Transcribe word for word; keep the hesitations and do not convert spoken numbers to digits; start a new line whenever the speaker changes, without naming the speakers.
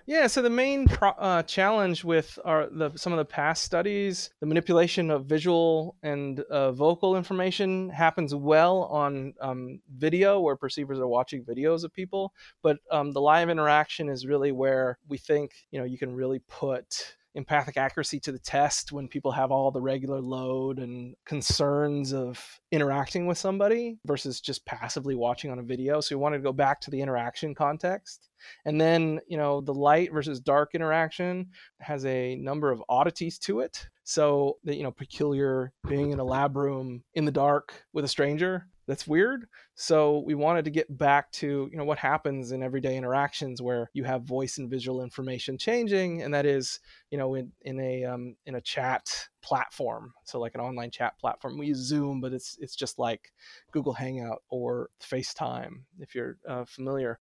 Yeah, so the main pro- uh, challenge with our the some of the past studies, the manipulation of visual and uh, vocal information happens well on um, video, where perceivers are watching videos of people. But um, the live interaction is really where we think, you know, you can really put empathic accuracy to the test when people have all the regular load and concerns of interacting with somebody versus just passively watching on a video. So we wanted to go back to the interaction context. And then, you know, the light versus dark interaction has a number of oddities to it. So, the, you know, peculiar being in a lab room in the dark with a stranger, that's weird. So we wanted to get back to, you know, what happens in everyday interactions where you have voice and visual information changing, and that is, you know, in in a um, in a chat platform, so like an online chat platform. We use Zoom, but it's it's just like Google Hangout or FaceTime, if you're uh, familiar.